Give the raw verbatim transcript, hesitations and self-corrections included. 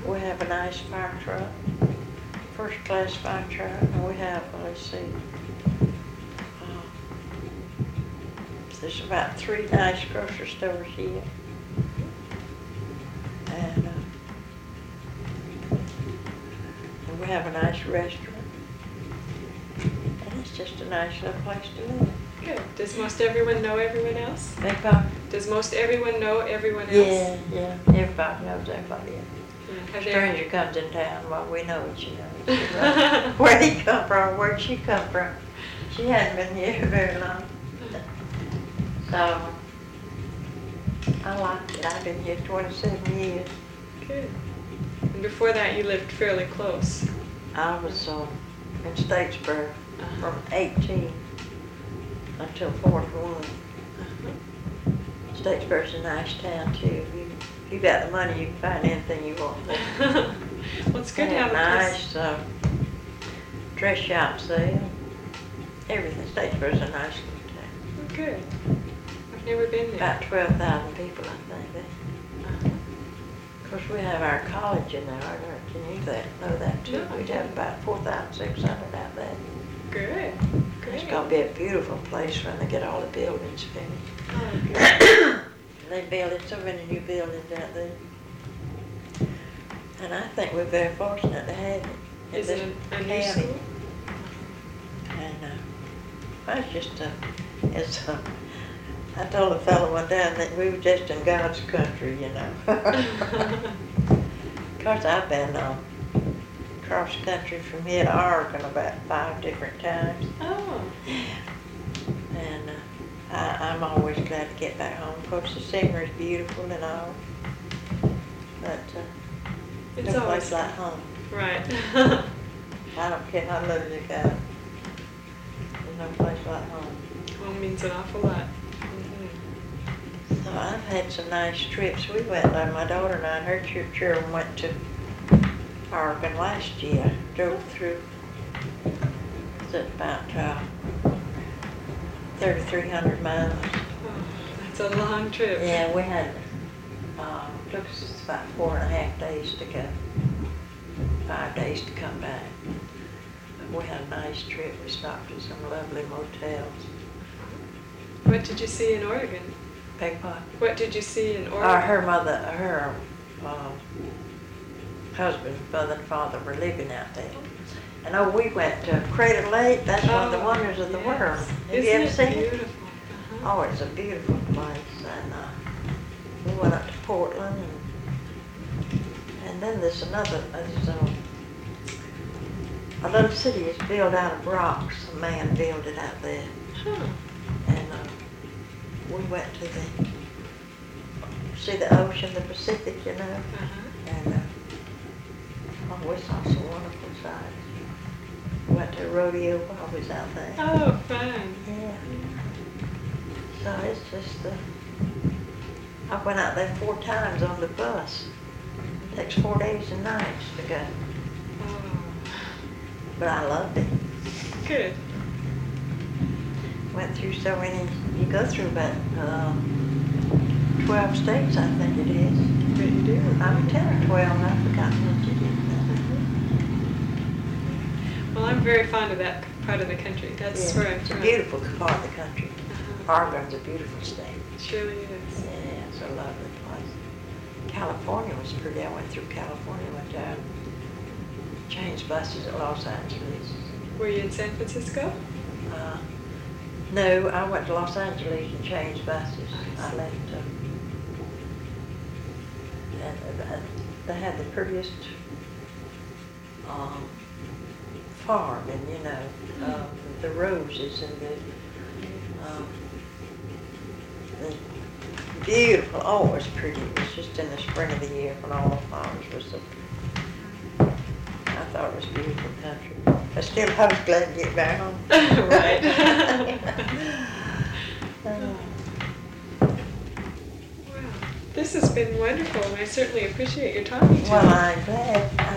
we have a nice fire truck, first class fire truck, and we have, uh, let's see, uh, there's about three nice grocery stores here. And, uh, and we have a nice restaurant. And it's just a nice little place to live. Good. Does most everyone know everyone else? Beg pardon? Does most everyone know everyone else? Yeah, yeah. Everybody knows everybody else. Yeah. A stranger comes in town, well, we know what she knows. Where'd he come from? Where'd she come from? She hadn't been here very long. So, I like it. I've been here twenty-seven years. Good. And before that, you lived fairly close. I was uh, in Statesboro Uh-huh. from eighteen until forty-one. Uh-huh. Statesboro's a nice town too. You, you got the money, you can find anything you want. Well, it's good They to have a nice place. uh, dress shops there. Everything. Statesboro's a nice little town. Oh, good. I've never been there. About twelve thousand people, I think. There. Uh-huh. Of course, we have our college in there. I don't know, can you that, know that too? No, I We'd have didn't. about four thousand six hundred out there. Good. Great. It's going to be a beautiful place when they get all the buildings finished. Oh, good. They building so many new buildings out there. And I think we're very fortunate to have it. in Is this it a, a new county. school? And uh, I was just, uh, it's, uh, I told a fellow one time that we were just in God's country, you know. Of course, I've been uh, cross country from here to Oregon about five different times. Oh. And uh, I, I'm always glad to get back home. Of course, the scenery's beautiful and all. But uh, It's no always place like home. right. I don't care how little you got. There's no place like home. Home means an awful lot. Mm-hmm. So I've had some nice trips. We went, uh, my daughter and I and her ch- children went to Oregon last year. Drove through, was it about uh, thirty-three hundred miles. Oh, that's a long trip. Yeah, we had, uh, took us about four and a half days to go. Five days to come back. But we had a nice trip. We stopped at some lovely motels. What did you see in Oregon? Beg pardon? What did you see in Oregon? Uh, her mother, her uh, husband, mother and father were living out there. And oh, we went to Crater Lake. That's one of the Oh, wonders of the yes. world. Have Isn't you ever it seen beautiful? it? Uh-huh. Oh, it's a beautiful place. And uh, we went up to Portland. And, and then there's another, there's a, a little city is built out of rocks. A man built it out there. Huh. And uh, we went to the, see the ocean, the Pacific, you know. Uh-huh. And uh, oh, we saw some wonderful sights. Went to a rodeo while we was out there. Oh, fun. Yeah. So it's just, uh, I went out there four times on the bus. It takes four days and nights to go. Oh, But I loved it. good. Went through so many, you go through about uh, twelve states, I think it is. But you do. I'm ten or twelve, I've forgotten what you did. Well, I'm very fond of that part of the country. That's Yeah, where I'm it's a from. beautiful part of the country. Uh-huh. Oregon's a beautiful state. It surely is. Yeah, it's a lovely place. California was pretty. I went through California one time. Changed buses at Los Angeles. Were you in San Francisco? Uh, no, I went to Los Angeles and changed buses. I I see. left. Uh, and uh, they had the prettiest um, farm, and you know, uh, the roses and the, um, the beautiful. Oh, it was pretty. It was just in the spring of the year when all the flowers were so. I thought it was a beautiful country. But still, I was glad to get back home. Right. Uh, Wow. This has been wonderful, and I certainly appreciate your talking to well, me. I'm glad. I'm